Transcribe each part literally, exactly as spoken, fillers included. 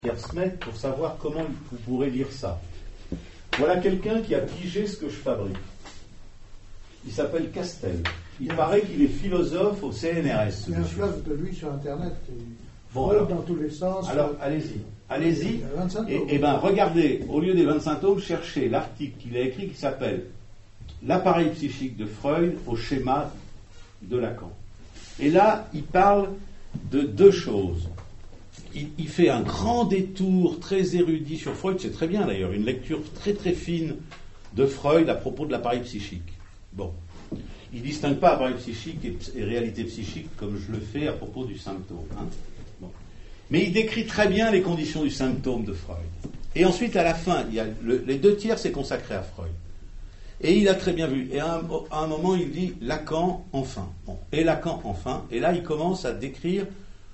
Gersmet pour savoir comment vous pourrez lire ça. Voilà quelqu'un qui a pigé ce que je fabrique. Il s'appelle Castel. Il Bien. paraît qu'il est philosophe au C N R S. Il y a un fleuve de lui sur Internet. Bon, vole alors, dans tous les sens. alors allez-y. Allez-y. Il y a vingt-cinq Et, tomes. et ben regardez, au lieu des vingt-cinq tomes, cherchez l'article qu'il a écrit qui s'appelle L'appareil psychique de Freud au schéma de Lacan. Et là, il parle de deux choses. Il, il fait un grand détour très érudit sur Freud, c'est très bien d'ailleurs, une lecture très très fine de Freud à propos de l'appareil psychique. Bon. Il ne distingue pas appareil psychique et, et réalité psychique comme je le fais à propos du symptôme. Hein. Bon. Mais il décrit très bien les conditions du symptôme de Freud. Et ensuite, à la fin, il y a le, les deux tiers, c'est consacré à Freud. Et il a très bien vu. Et à un, à un moment, il dit Lacan, enfin. Bon. Et Lacan, enfin. Et là, il commence à décrire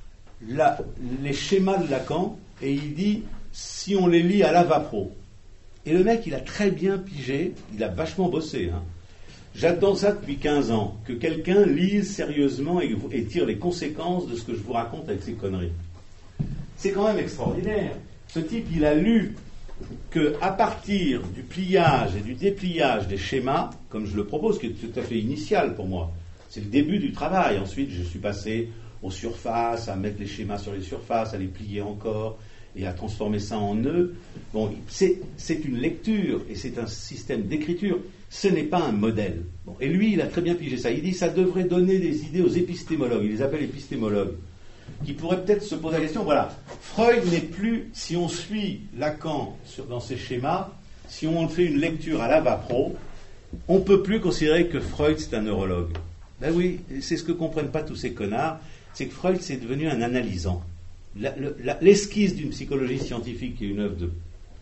la, les schémas de Lacan. Et il dit, si on les lit à la vapro. Et le mec, il a très bien pigé. Il a vachement bossé. Hein. J'attends ça depuis quinze ans. Que quelqu'un lise sérieusement et, et tire les conséquences de ce que je vous raconte avec ces conneries. C'est quand même extraordinaire. Ce type, il a lu qu'à partir du pliage et du dépliage des schémas, comme je le propose, qui est tout à fait initial pour moi, c'est le début du travail. Ensuite, je suis passé aux surfaces, à mettre les schémas sur les surfaces, à les plier encore, et à transformer ça en nœuds. Bon, c'est, c'est une lecture, et c'est un système d'écriture. Ce n'est pas un modèle. Bon, et lui, il a très bien pigé ça. Il dit que ça devrait donner des idées aux épistémologues. Il les appelle épistémologues, qui pourraient peut-être se poser la question, voilà, Freud n'est plus, si on suit Lacan sur, dans ses schémas, si on fait une lecture à la vapro, on ne peut plus considérer que Freud c'est un neurologue. Ben oui, c'est ce que ne comprennent pas tous ces connards, c'est que Freud c'est devenu un analysant. La, le, la, l'esquisse d'une psychologie scientifique qui est une œuvre de,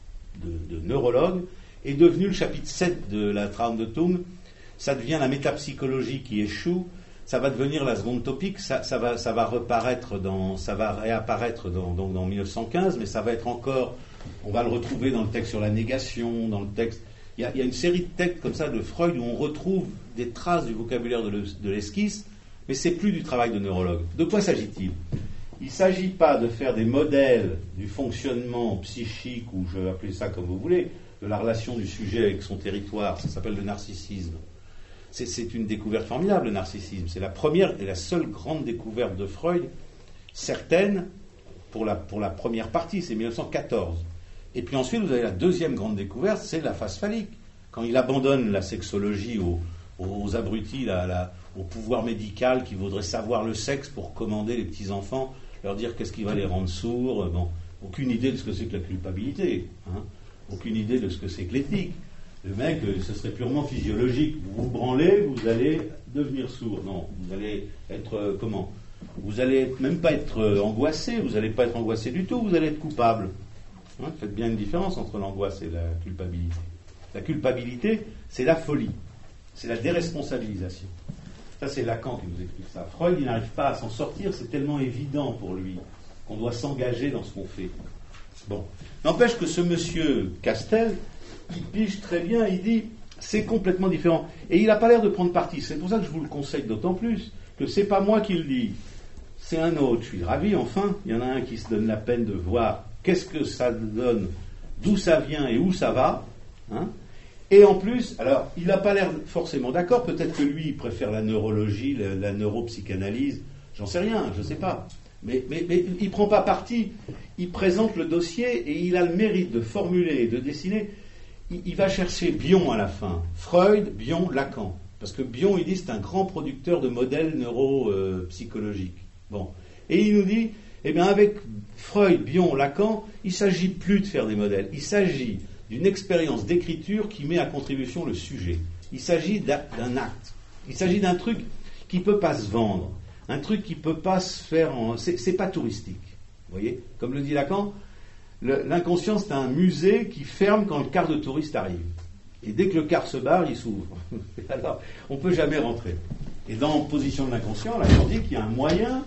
de, de neurologue est devenue le chapitre sept de la Traumdeutung, ça devient la métapsychologie qui échoue. Ça va devenir la seconde topique, ça, ça, va, ça va reparaître dans, ça va réapparaître dans, dans, dans mille neuf cent quinze, mais ça va être encore, on va le retrouver dans le texte sur la négation, dans le texte, il y a, il y a une série de textes comme ça de Freud où on retrouve des traces du vocabulaire de, le, de l'esquisse, mais c'est plus du travail de neurologue. De quoi s'agit-il ? Il ne s'agit pas de faire des modèles du fonctionnement psychique, ou je vais appeler ça comme vous voulez, de la relation du sujet avec son territoire, ça s'appelle le narcissisme. C'est, c'est une découverte formidable, le narcissisme. C'est la première et la seule grande découverte de Freud, certaine, pour la, pour la première partie, c'est mille neuf cent quatorze. Et puis ensuite, vous avez la deuxième grande découverte, c'est la phase phallique. Quand il abandonne la sexologie aux, aux abrutis, la, la, au pouvoir médical qui voudrait savoir le sexe pour commander les petits-enfants, leur dire qu'est-ce qui va les rendre sourds, bon, aucune idée de ce que c'est que la culpabilité, hein, aucune idée de ce que c'est que l'éthique. Le mec, ce serait purement physiologique. Vous vous branlez, vous allez devenir sourd. Non, vous allez être, euh, comment ? Vous allez même pas être euh, angoissé, vous n'allez pas être angoissé du tout, vous allez être coupable. Hein, faites bien une différence entre l'angoisse et la culpabilité. La culpabilité, c'est la folie. C'est la déresponsabilisation. Ça, c'est Lacan qui nous explique ça. Freud, il n'arrive pas à s'en sortir, c'est tellement évident pour lui qu'on doit s'engager dans ce qu'on fait. Bon. N'empêche que ce monsieur Castel, il pige très bien, il dit c'est complètement différent. Et il n'a pas l'air de prendre parti. C'est pour ça que je vous le conseille d'autant plus que c'est pas moi qui le dis, c'est un autre. Je suis ravi, enfin, il y en a un qui se donne la peine de voir qu'est-ce que ça donne, d'où ça vient et où ça va. Hein. Et en plus, alors, il n'a pas l'air forcément d'accord, peut-être que lui, il préfère la neurologie, la, la neuropsychanalyse, j'en sais rien, je ne sais pas. Mais, mais, mais il ne prend pas parti, il présente le dossier et il a le mérite de formuler et de dessiner. Il va chercher Bion à la fin. Freud, Bion, Lacan. Parce que Bion, il dit, c'est un grand producteur de modèles neuropsychologiques. Bon. Et il nous dit, eh bien, avec Freud, Bion, Lacan, il ne s'agit plus de faire des modèles. Il s'agit d'une expérience d'écriture qui met à contribution le sujet. Il s'agit d'un, d'un acte. Il s'agit d'un truc qui ne peut pas se vendre. Un truc qui ne peut pas se faire en... C'est, c'est pas touristique. Vous voyez ? Comme le dit Lacan, Le, l'inconscient, c'est un musée qui ferme quand le quart de touristes arrive. Et dès que le quart se barre, il s'ouvre. Alors, on ne peut jamais rentrer. Et dans Position de l'inconscient, là, on dit qu'il y a un moyen,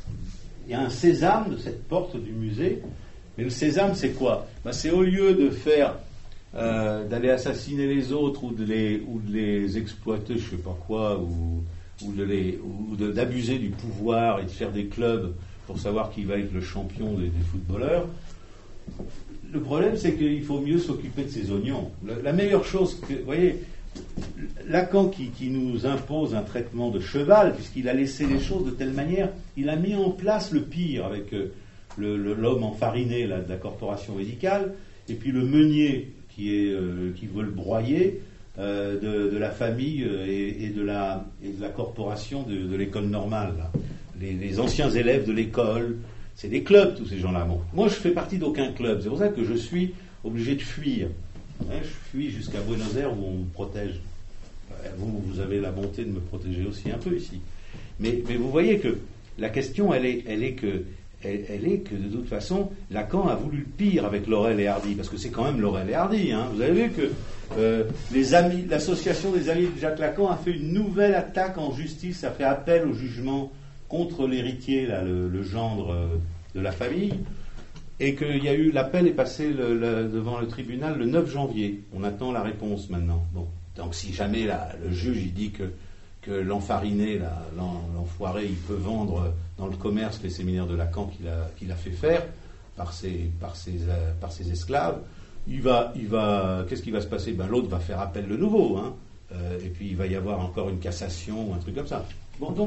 il y a un sésame de cette porte du musée. Mais le sésame, c'est quoi ? Ben, c'est au lieu de faire, euh, d'aller assassiner les autres ou de les, ou de les exploiter, je ne sais pas quoi, ou, ou, de les, ou de, d'abuser du pouvoir et de faire des clubs pour savoir qui va être le champion des, des footballeurs. le problème, c'est qu'il faut mieux s'occuper de ses oignons. Le, la meilleure chose que, vous voyez, Lacan qui, qui nous impose un traitement de cheval, puisqu'il a laissé les choses de telle manière, il a mis en place le pire avec euh, le, le, l'homme enfariné là, de la corporation médicale, et puis le meunier qui, est, euh, qui veut le broyer euh, de, de la famille euh, et, et, de la, et de la corporation de, de l'école normale. Là. Les, les anciens élèves de l'école, c'est des clubs, tous ces gens-là. Bon, moi, je fais partie d'aucun club. C'est pour ça que je suis obligé de fuir. Hein, je fuis jusqu'à Buenos Aires où on me protège. Vous, vous avez la bonté de me protéger aussi un peu ici. Mais, mais vous voyez que la question, elle est, elle est que, elle, elle est que de toute façon, Lacan a voulu le pire avec Laurel et Hardy, parce que c'est quand même Laurel et Hardy. Hein. Vous avez vu que euh, les amis, l'association des amis de Jacques Lacan a fait une nouvelle attaque en justice, a fait appel au jugement contre l'héritier, là, le, le gendre euh, de la famille, et qu'il y a eu, l'appel est passé le, le, devant le tribunal le neuf janvier. On attend la réponse maintenant. Bon, donc si jamais la, le juge il dit que, que l'enfariné, la, l'en, l'enfoiré, il peut vendre dans le commerce les séminaires de Lacan qu'il a, qu'il a fait faire par ses, par ses, euh, par ses esclaves, il va, il va, qu'est-ce qui va se passer? Ben, l'autre va faire appel de nouveau, hein, euh, et puis il va y avoir encore une cassation ou un truc comme ça. Bon, donc,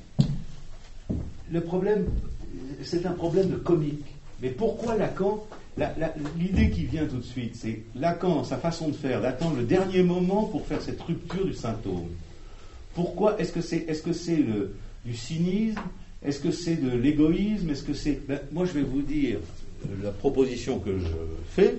le problème, c'est un problème de comique. Mais pourquoi Lacan, la, la, l'idée qui vient tout de suite, c'est Lacan, sa façon de faire, d'attendre le dernier moment pour faire cette rupture du symptôme. Pourquoi? Est-ce que c'est, est-ce que c'est le, du cynisme? Est-ce que c'est de l'égoïsme? Est-ce que c'est... Ben, moi, je vais vous dire, la proposition que je fais,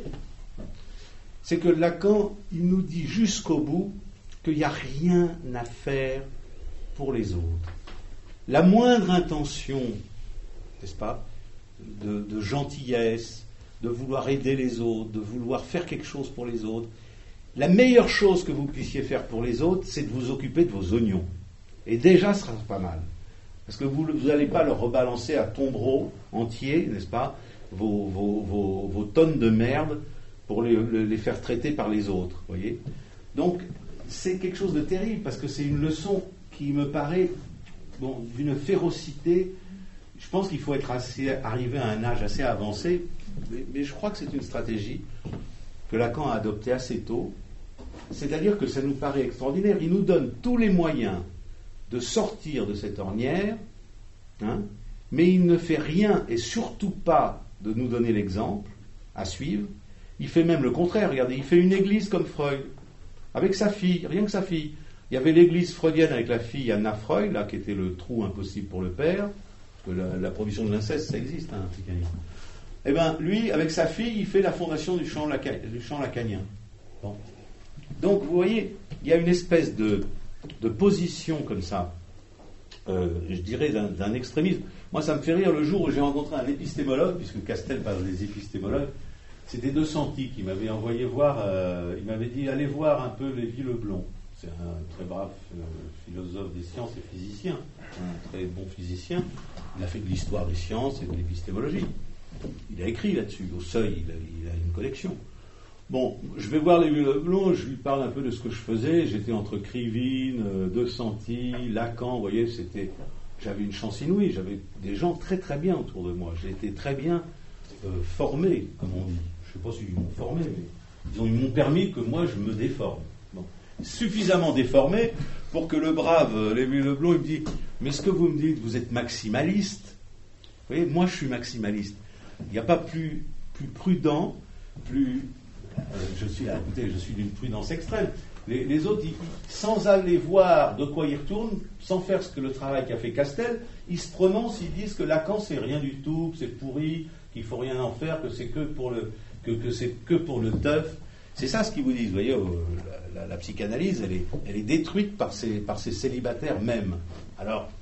c'est que Lacan, il nous dit jusqu'au bout qu'il n'y a rien à faire pour les autres. La moindre intention, n'est-ce pas, de, de gentillesse, de vouloir aider les autres, de vouloir faire quelque chose pour les autres, la meilleure chose que vous puissiez faire pour les autres, c'est de vous occuper de vos oignons. Et déjà, ce sera pas mal. Parce que vous n'allez pas leur rebalancer à tombereau entier, n'est-ce pas, vos, vos, vos, vos tonnes de merde pour les, les faire traiter par les autres, voyez. Donc, c'est quelque chose de terrible, parce que c'est une leçon qui me paraît... Bon, d'une férocité, je pense qu'il faut être assez, arrivé à un âge assez avancé, mais, mais je crois que c'est une stratégie que Lacan a adoptée assez tôt, c'est-à-dire que ça nous paraît extraordinaire. Il nous donne tous les moyens de sortir de cette ornière, hein, mais il ne fait rien, et surtout pas de nous donner l'exemple à suivre. Il fait même le contraire, regardez, il fait une église comme Freud, avec sa fille, rien que sa fille. Il y avait l'église freudienne avec la fille Anna Freud, là, qui était le trou impossible pour le père, parce que la, la prohibition de l'inceste, ça existe, hein, psychanalyse. Eh bien, lui, avec sa fille, il fait la fondation du champ, laca, du champ lacanien. Bon. Donc, vous voyez, il y a une espèce de, de position comme ça, euh, je dirais, d'un, d'un extrémisme. Moi, ça me fait rire le jour où j'ai rencontré un épistémologue, puisque Castel parle des épistémologues, c'était De Santi qui m'avait envoyé voir, euh, il m'avait dit, allez voir un peu Lévi-Leblond. C'est un très brave euh, philosophe des sciences et physicien, un très bon physicien. Il a fait de l'histoire des sciences et de l'épistémologie. Il a écrit là-dessus, au Seuil, il a, il a une collection. Bon, je vais voir Lévi-Leblond, je lui parle un peu de ce que je faisais. J'étais entre Krivine, euh, De Santi, Lacan, vous voyez, c'était, j'avais une chance inouïe, j'avais des gens très très bien autour de moi. J'ai été très bien euh, formé, comme on dit. Je ne sais pas s'ils m'ont formé, mais ils, ont, ils m'ont permis que moi je me déforme. Bon. Suffisamment déformé pour que le brave Lévi-Leblond il me dit « Mais ce que vous me dites, vous êtes maximaliste. » Vous voyez, moi je suis maximaliste. Il n'y a pas plus, plus prudent, plus... Euh, je suis, écoutez, je suis d'une prudence extrême. Les, les autres, ils, sans aller voir de quoi ils retournent, sans faire ce que le travail qu'a fait Castel, ils se prononcent, ils disent que Lacan c'est rien du tout, que c'est pourri, qu'il ne faut rien en faire, que c'est que pour le, que, que c'est que pour le teuf. C'est ça ce qu'ils vous disent. Vous voyez, la, la, la psychanalyse, elle est, elle est détruite par ces, par ces célibataires même. Alors,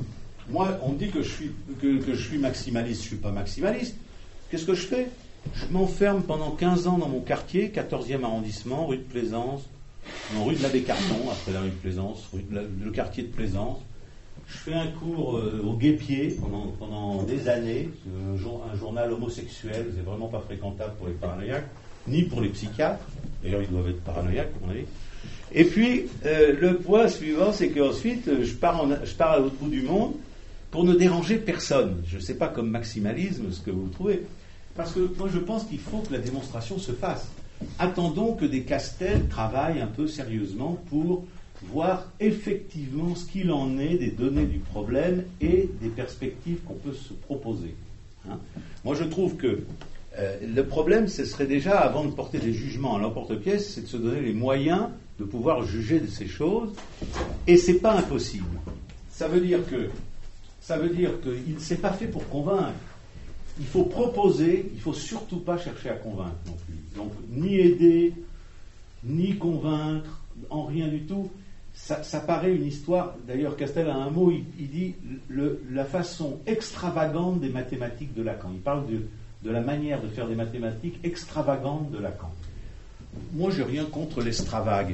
moi, on me dit que je suis, que, que je suis maximaliste. Je ne suis pas maximaliste. Qu'est-ce que je fais? Je m'enferme pendant quinze ans dans mon quartier, quatorzième arrondissement, rue de Plaisance, non, rue de l'Abbé Carton, après la rue de Plaisance, rue de la, le quartier de Plaisance. Je fais un cours euh, au Guépier pendant, pendant des années, un, jour, un journal homosexuel, c'est vraiment pas fréquentable pour les paranoïaques, ni pour les psychiatres, d'ailleurs ils doivent être paranoïaques, à mon avis. Et puis, euh, le point suivant, c'est qu'ensuite, je pars, en, je pars à l'autre bout du monde pour ne déranger personne. Je ne sais pas comme maximalisme ce que vous trouvez, Parce que moi je pense qu'il faut que la démonstration se fasse. Attendons que des Castel travaillent un peu sérieusement pour voir effectivement ce qu'il en est des données du problème et des perspectives qu'on peut se proposer. Hein. Moi je trouve que euh, le problème, ce serait déjà, avant de porter des jugements à l'emporte-pièce, c'est de se donner les moyens de pouvoir juger de ces choses, et c'est pas impossible. Ça veut dire que ça veut dire qu'il ne s'est pas fait pour convaincre. Il faut proposer, il ne faut surtout pas chercher à convaincre non plus. Donc, ni aider, ni convaincre, en rien du tout. Ça, ça paraît une histoire, d'ailleurs Castel a un mot, il, il dit le, la façon extravagante des mathématiques de Lacan. Il parle de, de la manière de faire des mathématiques extravagantes de Lacan. Moi, je n'ai rien contre l'extravague.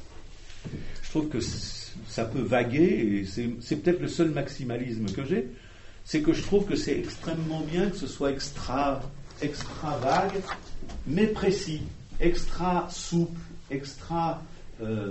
Je trouve que ça peut vaguer, et c'est, c'est peut-être le seul maximalisme que j'ai, c'est que je trouve que c'est extrêmement bien que ce soit extra, extra vague, mais précis, extra souple, extra, euh,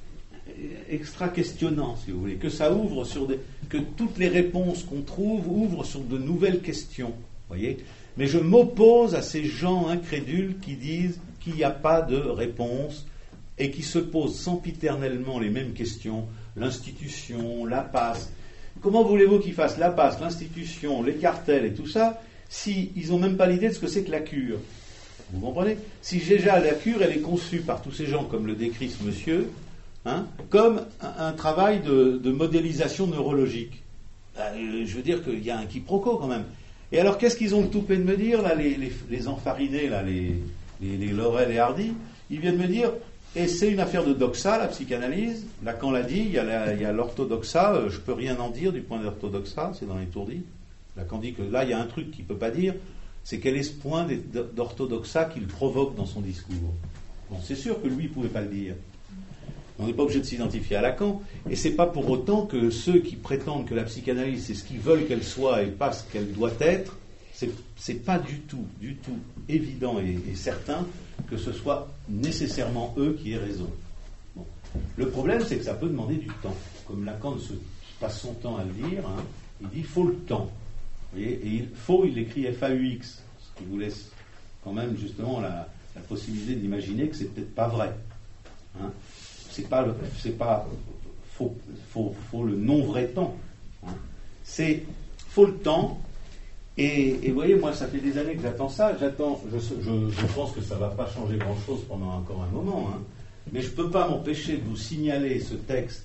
extra questionnant, si vous voulez, que ça ouvre sur des, que toutes les réponses qu'on trouve ouvrent sur de nouvelles questions, voyez. Mais je m'oppose à ces gens incrédules qui disent qu'il n'y a pas de réponse et qui se posent sempiternellement les mêmes questions, l'institution, la passe. Comment voulez-vous qu'ils fassent la passe, l'institution, les cartels et tout ça, si ils n'ont même pas l'idée de ce que c'est que la cure? Vous comprenez? Si déjà la cure, elle est conçue par tous ces gens, comme le décrit ce monsieur, hein, comme un, un travail de, de modélisation neurologique. Euh, je veux dire qu'il y a un quiproquo quand même. Et alors, qu'est-ce qu'ils ont le toupet de me dire, là, les, les, les enfarinés, là, les, les, les Laurel et Hardy? Ils viennent me dire, et c'est une affaire de doxa, la psychanalyse. Lacan l'a dit, il y a, la, il y a l'orthodoxa, euh, je ne peux rien en dire du point de l'orthodoxa, c'est dans l'étourdi. Lacan dit que là, il y a un truc qu'il ne peut pas dire, c'est quel est ce point d'orthodoxa qu'il provoque dans son discours. Bon, c'est sûr que lui, il ne pouvait pas le dire. On n'est pas obligé de s'identifier à Lacan, et c'est pas pour autant que ceux qui prétendent que la psychanalyse c'est ce qu'ils veulent qu'elle soit et pas ce qu'elle doit être, c'est, c'est pas du tout, du tout évident et, et certain que ce soit nécessairement eux qui aient raison. Bon. Le problème, c'est que ça peut demander du temps. Comme Lacan ne se passe son temps à le dire, hein, il dit il faut le temps. Vous voyez, et il faut, il écrit F A U X, ce qui vous laisse quand même justement la, la possibilité d'imaginer que c'est peut-être pas vrai. Hein. C'est pas, le, c'est pas faut, faut, faut le non-vrai temps. Hein. C'est faut le temps. Et, et vous voyez, moi, ça fait des années que j'attends ça. J'attends. Je, je, je pense que ça ne va pas changer grand-chose pendant encore un moment. Hein. Mais je ne peux pas m'empêcher de vous signaler ce texte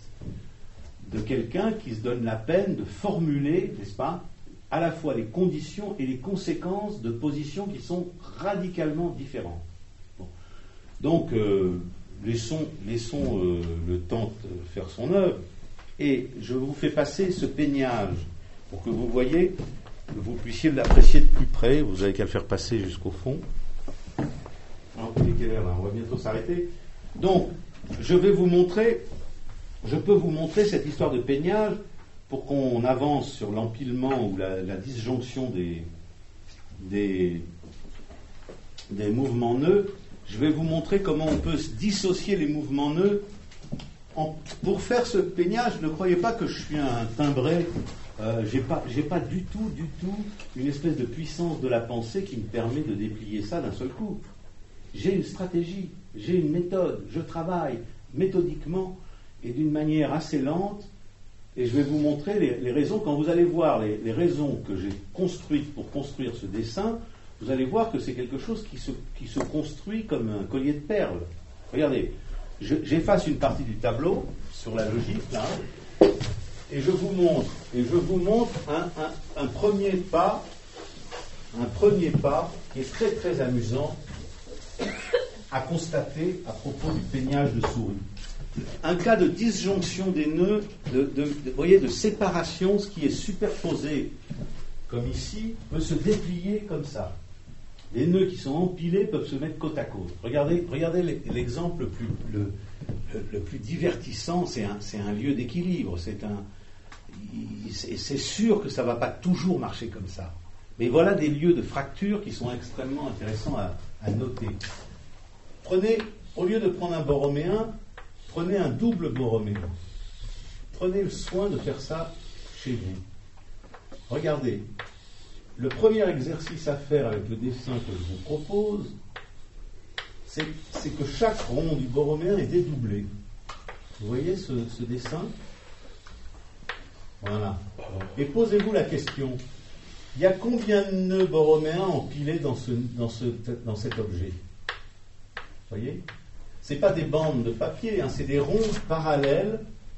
de quelqu'un qui se donne la peine de formuler, n'est-ce pas, à la fois les conditions et les conséquences de positions qui sont radicalement différentes. Bon. Donc. Euh, Laissons, laissons euh, le temps de faire son œuvre, et je vous fais passer ce peignage pour que vous voyez, que vous puissiez l'apprécier de plus près. Vous n'avez qu'à le faire passer jusqu'au fond. Alors, vous voyez quelle heure là, on va bientôt s'arrêter. Donc, je vais vous montrer, je peux vous montrer cette histoire de peignage pour qu'on avance sur l'empilement ou la, la disjonction des, des, des mouvements nœuds. Je vais vous montrer comment on peut dissocier les mouvements nœuds. En, pour faire ce peignage, ne croyez pas que je suis un timbré. Euh, j'ai pas, j'ai pas du tout, du tout une espèce de puissance de la pensée qui me permet de déplier ça d'un seul coup. J'ai une stratégie, j'ai une méthode, je travaille méthodiquement et d'une manière assez lente. Et je vais vous montrer les, les raisons. Quand vous allez voir les, les raisons que j'ai construites pour construire ce dessin, vous allez voir que c'est quelque chose qui se, qui se construit comme un collier de perles. Regardez, je, j'efface une partie du tableau sur la logique, là, et je vous montre, et je vous montre un, un, un premier pas, un premier pas qui est très très amusant à constater à propos du peignage de souris. Un cas de disjonction des nœuds, de, de, de, vous voyez, de séparation, ce qui est superposé comme ici, peut se déplier comme ça. Les nœuds qui sont empilés peuvent se mettre côte à côte. Regardez, regardez l'exemple le plus, le, le, le plus divertissant, c'est un, c'est un lieu d'équilibre. C'est, un, c'est, c'est sûr que ça ne va pas toujours marcher comme ça. Mais voilà des lieux de fracture qui sont extrêmement intéressants à, à noter. Prenez, au lieu de prendre un borroméen, prenez un double borroméen. Prenez le soin de faire ça chez vous. Regardez. le premier exercice à faire avec le dessin que je vous propose, c'est, c'est que chaque rond du borroméen est dédoublé. Vous voyez ce, ce dessin? Voilà. Et posez-vous la question, il y a combien de nœuds borroméens empilés dans, ce, dans, ce, dans cet objet? Vous voyez? Ce n'est pas des bandes de papier, hein, c'est des ronds parallèles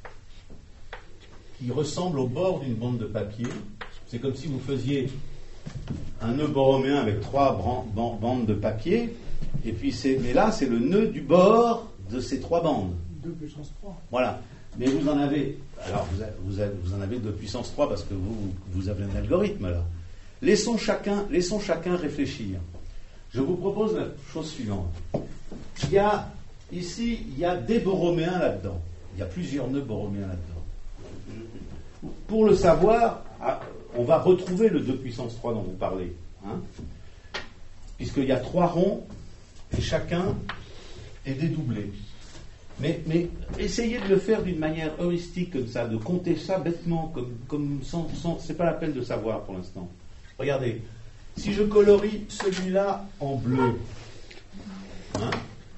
qui ressemblent au bord d'une bande de papier. C'est comme si vous faisiez un nœud borroméen avec trois bran- ban- bandes de papier, et puis c'est, mais là c'est le nœud du bord de ces trois bandes. deux puissance trois. Voilà. Mais vous en avez, alors vous, a- vous, a- vous en avez deux puissance trois parce que vous, vous avez un algorithme là. Laissons chacun, laissons chacun réfléchir. Je vous propose la chose suivante. Il y a, ici, il y a des borroméens là-dedans. Il y a plusieurs nœuds borroméens là-dedans. Pour le savoir, on va retrouver le deux puissance trois dont vous parlez. Hein, puisqu'il y a trois ronds et chacun est dédoublé. Mais, mais essayez de le faire d'une manière heuristique comme ça, de compter ça bêtement, comme, comme sans, sans, c'est pas la peine de savoir pour l'instant. Regardez, si je colorie celui-là en bleu, hein,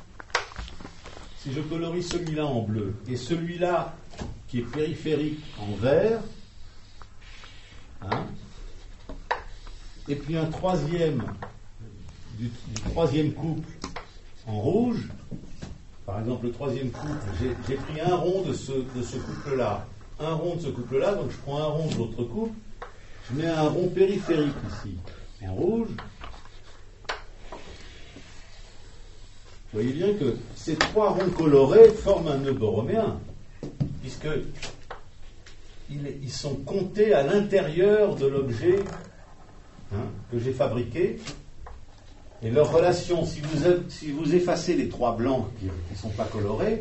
si je colorie celui-là en bleu et celui-là qui est périphérique en vert, hein, et puis un troisième du, du troisième couple en rouge. Par exemple, le troisième couple, j'ai, j'ai pris un rond de ce, de ce couple-là, un rond de ce couple-là, donc je prends un rond de l'autre couple, je mets un rond périphérique ici, en rouge. Vous voyez bien que ces trois ronds colorés forment un nœud borroméen, puisque ils, ils sont comptés à l'intérieur de l'objet, hein, que j'ai fabriqué. Et leur relation, si vous, si vous effacez les trois blancs qui ne sont pas colorés,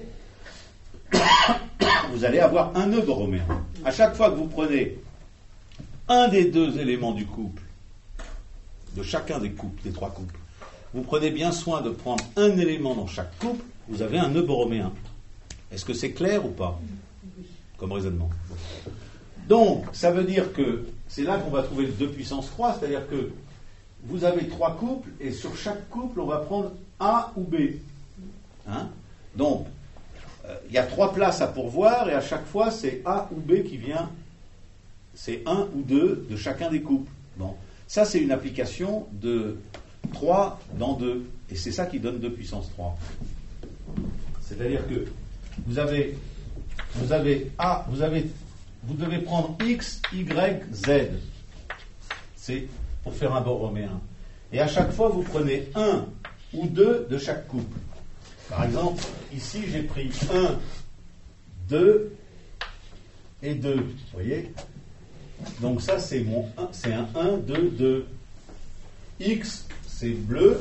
vous allez avoir un nœud borroméen. À chaque fois que vous prenez un des deux éléments du couple, de chacun des couples, des trois couples, vous prenez bien soin de prendre un élément dans chaque couple, vous avez un nœud borroméen. Est-ce que c'est clair ou pas comme raisonnement? Donc, ça veut dire que c'est là qu'on va trouver le deux puissance trois, c'est-à-dire que vous avez trois couples, et sur chaque couple, on va prendre A ou B. Hein? Donc, il euh, y a trois places à pourvoir, et à chaque fois, c'est A ou B qui vient, c'est un ou deux de chacun des couples. Bon. Ça, c'est une application de trois dans deux, et c'est ça qui donne deux puissance trois. C'est-à-dire que vous avez, vous avez A, vous avez, vous devez prendre X, Y, Z. C'est pour faire un borroméen. Et à chaque fois, vous prenez un ou deux de chaque couple. Par exemple, ici, j'ai pris un, deux et deux. Vous voyez? Donc ça, c'est mon un, c'est un un, deux, deux. X, c'est bleu.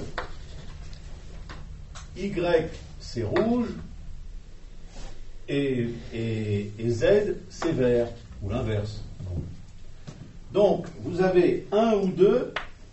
Y, c'est rouge. Et, et, et Z, c'est vert. Ou l'inverse. Donc, vous avez un ou deux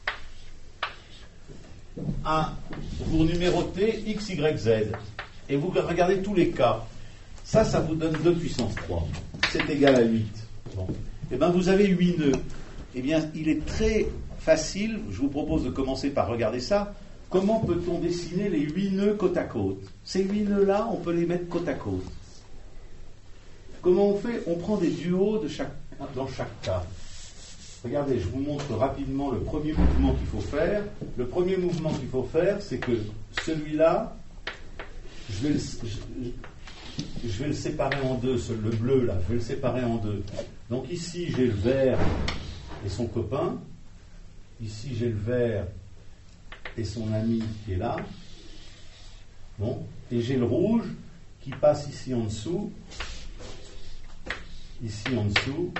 à, pour numéroter X, Y, Z. Et vous regardez tous les cas. Ça, ça vous donne deux puissance trois. C'est égal à huit. Bon. Et bien, vous avez huit nœuds. Eh bien, il est très facile, je vous propose de commencer par regarder ça. Comment peut-on dessiner les huit nœuds côte à côte? Ces huit nœuds-là, on peut les mettre côte à côte. Comment on fait? On prend des duos de chaque, dans chaque cas. Regardez, je vous montre rapidement le premier mouvement qu'il faut faire. Le premier mouvement qu'il faut faire, c'est que celui-là, je vais le, je, je vais le séparer en deux, le bleu là, je vais le séparer en deux. Donc ici, j'ai le vert et son copain. Ici, j'ai le vert et son ami qui est là. Bon, et j'ai le rouge qui passe ici en dessous, ici en dessous,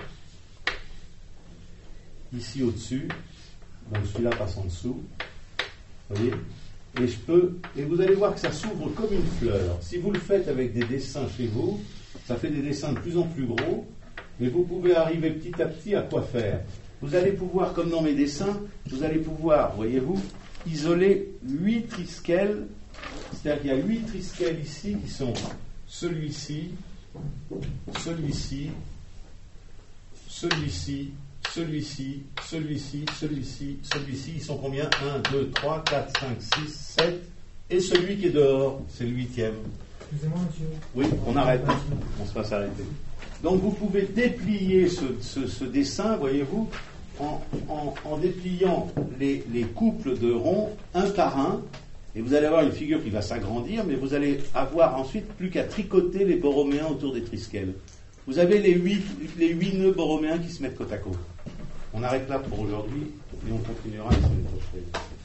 ici au-dessus, donc celui-là passe en dessous, vous voyez, et je peux, et vous allez voir que ça s'ouvre comme une fleur. Si vous le faites avec des dessins chez vous, ça fait des dessins de plus en plus gros, mais vous pouvez arriver petit à petit à quoi faire. Vous allez pouvoir, comme dans mes dessins, vous allez pouvoir, voyez-vous, isoler huit trisquels, c'est-à-dire qu'il y a huit trisquels ici qui sont celui-ci, celui-ci, celui-ci, celui-ci, celui-ci, celui-ci, celui-ci. Ils sont combien? un, deux, trois, quatre, cinq, six, sept. Et celui qui est dehors, c'est le huitième. Excusez-moi, monsieur. Oui, on arrête. On se va s'arrêter. Donc vous pouvez déplier ce, ce, ce dessin, voyez-vous, en, en, en dépliant les, les couples de ronds un par un. Et vous allez avoir une figure qui va s'agrandir, mais vous allez avoir ensuite plus qu'à tricoter les borroméens autour des trisquelles. Vous avez les huit, les huit nœuds borroméens qui se mettent côte à côte. On arrête là pour aujourd'hui et on continuera la semaine prochaine.